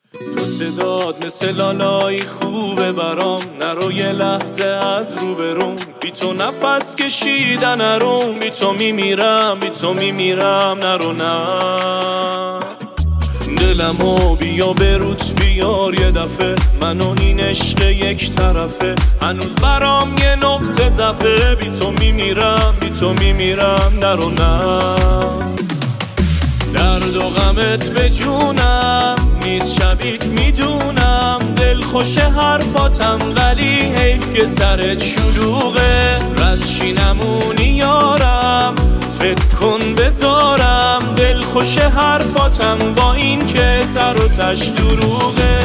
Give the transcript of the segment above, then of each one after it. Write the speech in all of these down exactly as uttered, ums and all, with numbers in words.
تو صداد مثل لالایی خوبه برام، نرو یه لحظه از رو بروم، بی تو نفس کشیدن نروم، بی تو میمیرم بی تو میمیرم نرو نه. دلمو بیا بروت بیار یه دفعه، منو این عشق یک طرفه، هنوز برام یه نقطه ضعفه، بی تو میمیرم بی تو میمیرم نرو نه. درد و غمت به جونم نیست شبیت میدونم، دل خوش حرفاتم ولی حیف که سرت شلوغه، رد چی نمونی یارم فکر کن بذارم، دل خوش حرفاتم با این که سر و تش دروغه.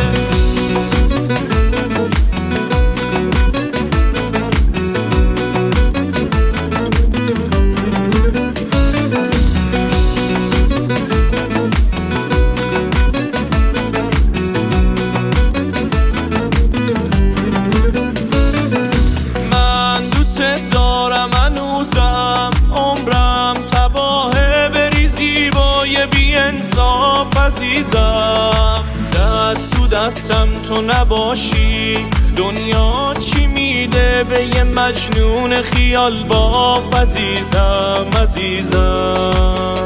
بی انصاف عزیزم، دست تو دستم تو نباشی، دنیا چی میده به یه مجنون خیال باف عزیزم عزیزم.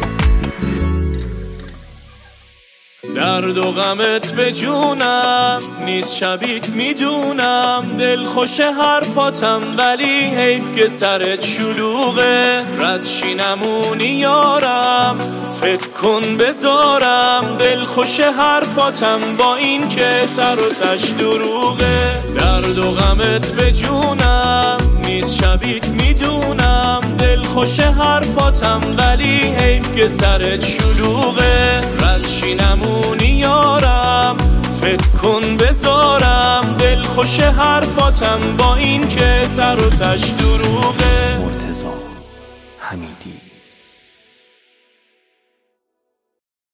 درد و غمت به جونم نیست شبیت میدونم، دل خوش حرفاتم ولی حیف که سرت شلوغه، رد چی نمونی یارم فکر کن بذارم، دل خوش حرفاتم با این که سر و تش دروغه. درد و غمت به جونم نیست شبیت میدونم، دل خوش حرفاتم ولی حیف که سرت شلوغه، رد چی نمونی یارم فکر کن بذارم، دل خوش حرفاتم با این که سر و تش دروغه. مرتضی حمیدی.